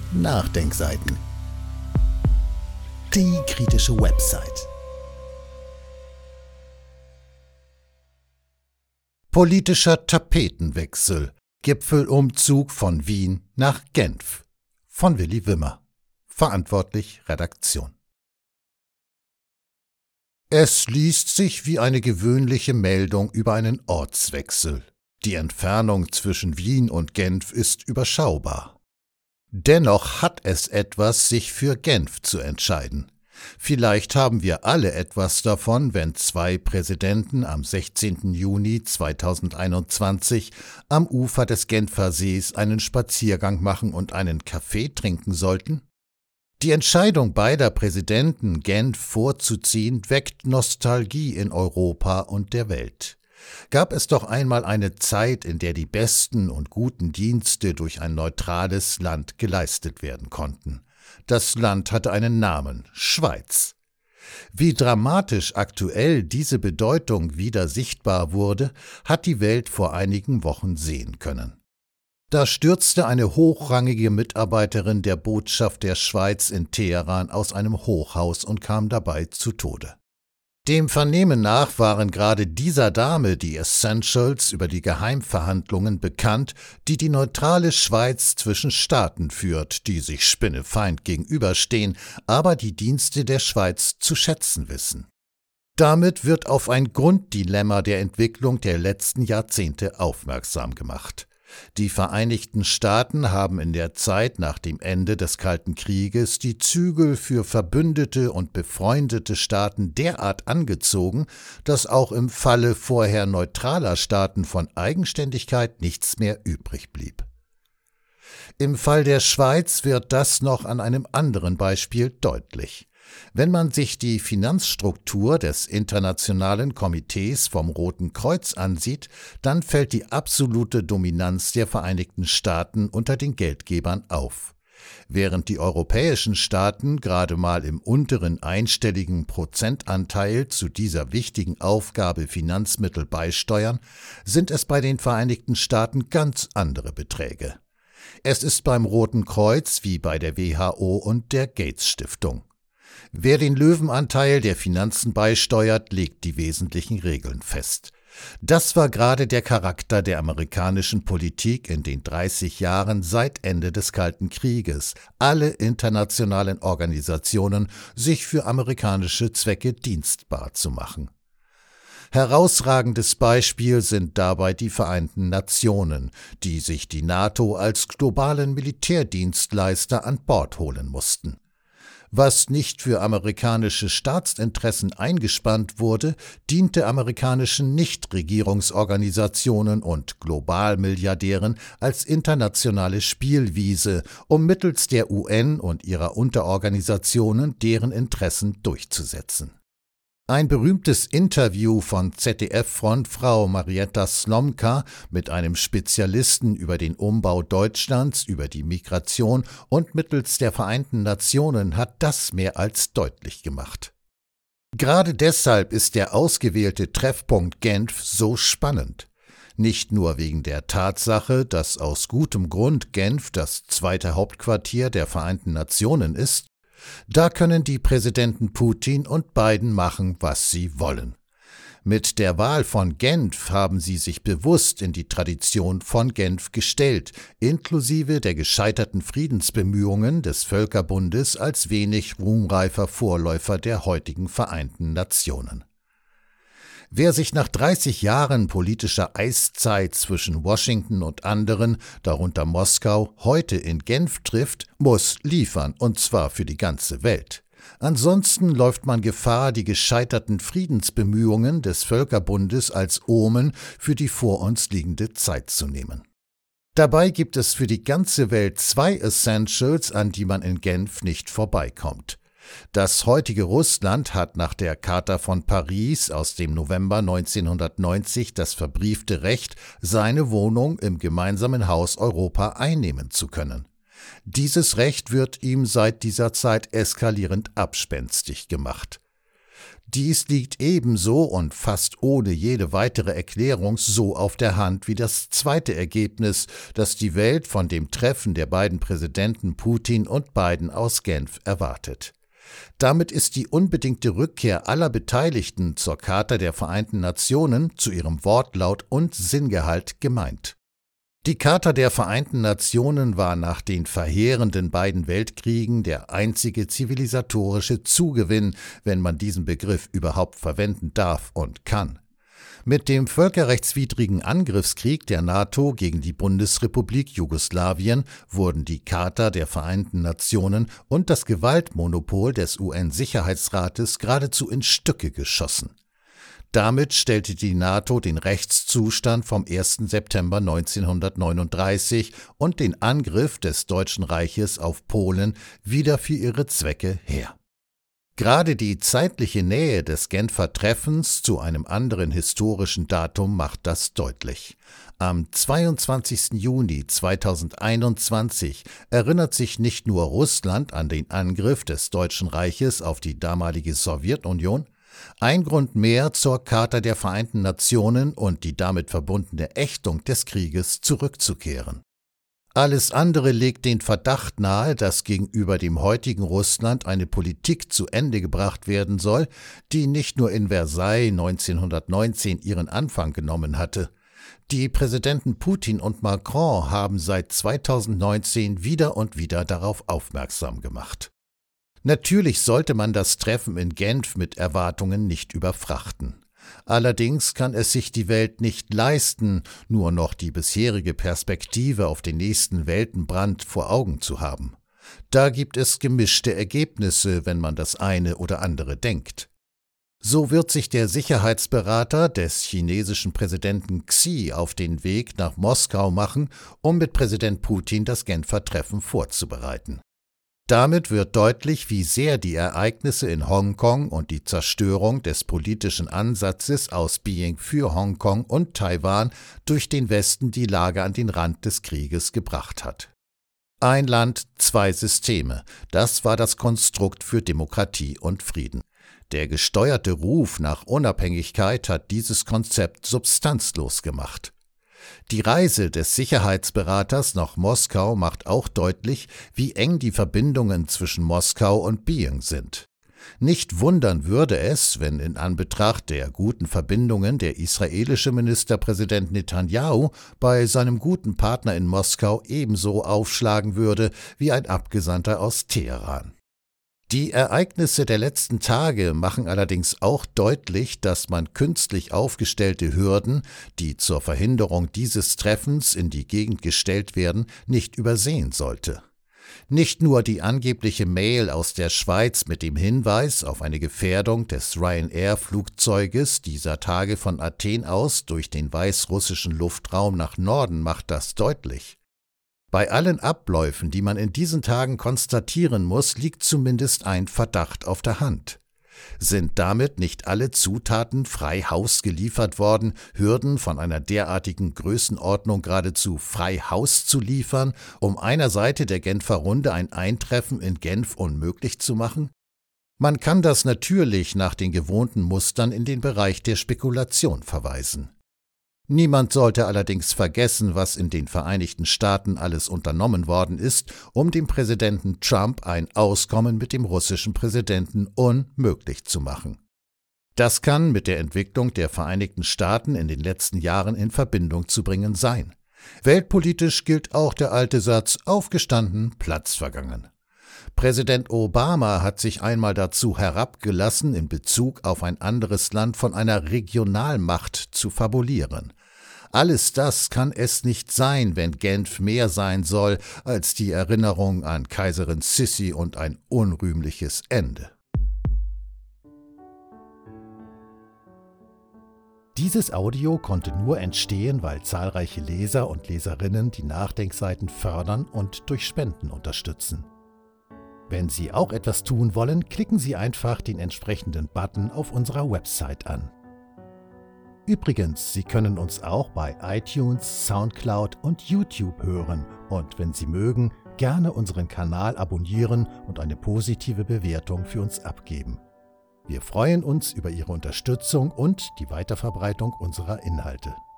Nachdenkseiten. Die kritische Website. Politischer Tapetenwechsel. Gipfelumzug von Wien nach Genf. Von Willi Wimmer. Verantwortlich Redaktion. Es liest sich wie eine gewöhnliche Meldung über einen Ortswechsel. Die Entfernung zwischen Wien und Genf ist überschaubar. Dennoch hat es etwas, sich für Genf zu entscheiden. Vielleicht haben wir alle etwas davon, wenn zwei Präsidenten am 16. Juni 2021 am Ufer des Genfer Sees einen Spaziergang machen und einen Kaffee trinken sollten. Die Entscheidung beider Präsidenten, Genf vorzuziehen, weckt Nostalgie in Europa und der Welt. Gab es doch einmal eine Zeit, in der die besten und guten Dienste durch ein neutrales Land geleistet werden konnten. Das Land hatte einen Namen: Schweiz. Wie dramatisch aktuell diese Bedeutung wieder sichtbar wurde, hat die Welt vor einigen Wochen sehen können. Da stürzte eine hochrangige Mitarbeiterin der Botschaft der Schweiz in Teheran aus einem Hochhaus und kam dabei zu Tode. Dem Vernehmen nach waren gerade dieser Dame die Essentials über die Geheimverhandlungen bekannt, die die neutrale Schweiz zwischen Staaten führt, die sich spinnefeind gegenüberstehen, aber die Dienste der Schweiz zu schätzen wissen. Damit wird auf ein Grunddilemma der Entwicklung der letzten Jahrzehnte aufmerksam gemacht. Die Vereinigten Staaten haben in der Zeit nach dem Ende des Kalten Krieges die Zügel für verbündete und befreundete Staaten derart angezogen, dass auch im Falle vorher neutraler Staaten von Eigenständigkeit nichts mehr übrig blieb. Im Fall der Schweiz wird das noch an einem anderen Beispiel deutlich. Wenn man sich die Finanzstruktur des Internationalen Komitees vom Roten Kreuz ansieht, dann fällt die absolute Dominanz der Vereinigten Staaten unter den Geldgebern auf. Während die europäischen Staaten gerade mal im unteren einstelligen Prozentanteil zu dieser wichtigen Aufgabe Finanzmittel beisteuern, sind es bei den Vereinigten Staaten ganz andere Beträge. Es ist beim Roten Kreuz wie bei der WHO und der Gates Stiftung. Wer den Löwenanteil der Finanzen beisteuert, legt die wesentlichen Regeln fest. Das war gerade der Charakter der amerikanischen Politik in den 30 Jahren seit Ende des Kalten Krieges, alle internationalen Organisationen sich für amerikanische Zwecke dienstbar zu machen. Herausragendes Beispiel sind dabei die Vereinten Nationen, die sich die NATO als globalen Militärdienstleister an Bord holen mussten. Was nicht für amerikanische Staatsinteressen eingespannt wurde, diente amerikanischen Nichtregierungsorganisationen und Globalmilliardären als internationale Spielwiese, um mittels der UN und ihrer Unterorganisationen deren Interessen durchzusetzen. Ein berühmtes Interview von ZDF-Frontfrau Marietta Slomka mit einem Spezialisten über den Umbau Deutschlands, über die Migration und mittels der Vereinten Nationen hat das mehr als deutlich gemacht. Gerade deshalb ist der ausgewählte Treffpunkt Genf so spannend. Nicht nur wegen der Tatsache, dass aus gutem Grund Genf das zweite Hauptquartier der Vereinten Nationen ist. Da können die Präsidenten Putin und Biden machen, was sie wollen. Mit der Wahl von Genf haben sie sich bewusst in die Tradition von Genf gestellt, inklusive der gescheiterten Friedensbemühungen des Völkerbundes als wenig ruhmreifer Vorläufer der heutigen Vereinten Nationen. Wer sich nach 30 Jahren politischer Eiszeit zwischen Washington und anderen, darunter Moskau, heute in Genf trifft, muss liefern, und zwar für die ganze Welt. Ansonsten läuft man Gefahr, die gescheiterten Friedensbemühungen des Völkerbundes als Omen für die vor uns liegende Zeit zu nehmen. Dabei gibt es für die ganze Welt zwei Essentials, an die man in Genf nicht vorbeikommt. Das heutige Russland hat nach der Charta von Paris aus dem November 1990 das verbriefte Recht, seine Wohnung im gemeinsamen Haus Europa einnehmen zu können. Dieses Recht wird ihm seit dieser Zeit eskalierend abspenstig gemacht. Dies liegt ebenso und fast ohne jede weitere Erklärung so auf der Hand wie das zweite Ergebnis, das die Welt von dem Treffen der beiden Präsidenten Putin und Biden aus Genf erwartet. Damit ist die unbedingte Rückkehr aller Beteiligten zur Charta der Vereinten Nationen zu ihrem Wortlaut und Sinngehalt gemeint. Die Charta der Vereinten Nationen war nach den verheerenden beiden Weltkriegen der einzige zivilisatorische Zugewinn, wenn man diesen Begriff überhaupt verwenden darf und kann. Mit dem völkerrechtswidrigen Angriffskrieg der NATO gegen die Bundesrepublik Jugoslawien wurden die Charta der Vereinten Nationen und das Gewaltmonopol des UN-Sicherheitsrates geradezu in Stücke geschossen. Damit stellte die NATO den Rechtszustand vom 1. September 1939 und den Angriff des Deutschen Reiches auf Polen wieder für ihre Zwecke her. Gerade die zeitliche Nähe des Genfer Treffens zu einem anderen historischen Datum macht das deutlich. Am 22. Juni 2021 erinnert sich nicht nur Russland an den Angriff des Deutschen Reiches auf die damalige Sowjetunion, ein Grund mehr, zur Charta der Vereinten Nationen und die damit verbundene Ächtung des Krieges zurückzukehren. Alles andere legt den Verdacht nahe, dass gegenüber dem heutigen Russland eine Politik zu Ende gebracht werden soll, die nicht nur in Versailles 1919 ihren Anfang genommen hatte. Die Präsidenten Putin und Macron haben seit 2019 wieder und wieder darauf aufmerksam gemacht. Natürlich sollte man das Treffen in Genf mit Erwartungen nicht überfrachten. Allerdings kann es sich die Welt nicht leisten, nur noch die bisherige Perspektive auf den nächsten Weltenbrand vor Augen zu haben. Da gibt es gemischte Ergebnisse, wenn man das eine oder andere denkt. So wird sich der Sicherheitsberater des chinesischen Präsidenten Xi auf den Weg nach Moskau machen, um mit Präsident Putin das Genfer Treffen vorzubereiten. Damit wird deutlich, wie sehr die Ereignisse in Hongkong und die Zerstörung des politischen Ansatzes aus Beijing für Hongkong und Taiwan durch den Westen die Lage an den Rand des Krieges gebracht hat. Ein Land, zwei Systeme, das war das Konstrukt für Demokratie und Frieden. Der gesteuerte Ruf nach Unabhängigkeit hat dieses Konzept substanzlos gemacht. Die Reise des Sicherheitsberaters nach Moskau macht auch deutlich, wie eng die Verbindungen zwischen Moskau und Beijing sind. Nicht wundern würde es, wenn in Anbetracht der guten Verbindungen der israelische Ministerpräsident Netanyahu bei seinem guten Partner in Moskau ebenso aufschlagen würde wie ein Abgesandter aus Teheran. Die Ereignisse der letzten Tage machen allerdings auch deutlich, dass man künstlich aufgestellte Hürden, die zur Verhinderung dieses Treffens in die Gegend gestellt werden, nicht übersehen sollte. Nicht nur die angebliche Mail aus der Schweiz mit dem Hinweis auf eine Gefährdung des Ryanair-Flugzeuges dieser Tage von Athen aus durch den weißrussischen Luftraum nach Norden macht das deutlich. Bei allen Abläufen, die man in diesen Tagen konstatieren muss, liegt zumindest ein Verdacht auf der Hand. Sind damit nicht alle Zutaten frei Haus geliefert worden, Hürden von einer derartigen Größenordnung geradezu frei Haus zu liefern, um einer Seite der Genfer Runde ein Eintreffen in Genf unmöglich zu machen? Man kann das natürlich nach den gewohnten Mustern in den Bereich der Spekulation verweisen. Niemand sollte allerdings vergessen, was in den Vereinigten Staaten alles unternommen worden ist, um dem Präsidenten Trump ein Auskommen mit dem russischen Präsidenten unmöglich zu machen. Das kann mit der Entwicklung der Vereinigten Staaten in den letzten Jahren in Verbindung zu bringen sein. Weltpolitisch gilt auch der alte Satz: aufgestanden, Platz vergangen. Präsident Obama hat sich einmal dazu herabgelassen, in Bezug auf ein anderes Land von einer Regionalmacht zu fabulieren. Alles das kann es nicht sein, wenn Genf mehr sein soll als die Erinnerung an Kaiserin Sissi und ein unrühmliches Ende. Dieses Audio konnte nur entstehen, weil zahlreiche Leser und Leserinnen die Nachdenkseiten fördern und durch Spenden unterstützen. Wenn Sie auch etwas tun wollen, klicken Sie einfach den entsprechenden Button auf unserer Website an. Übrigens, Sie können uns auch bei iTunes, Soundcloud und YouTube hören und wenn Sie mögen, gerne unseren Kanal abonnieren und eine positive Bewertung für uns abgeben. Wir freuen uns über Ihre Unterstützung und die Weiterverbreitung unserer Inhalte.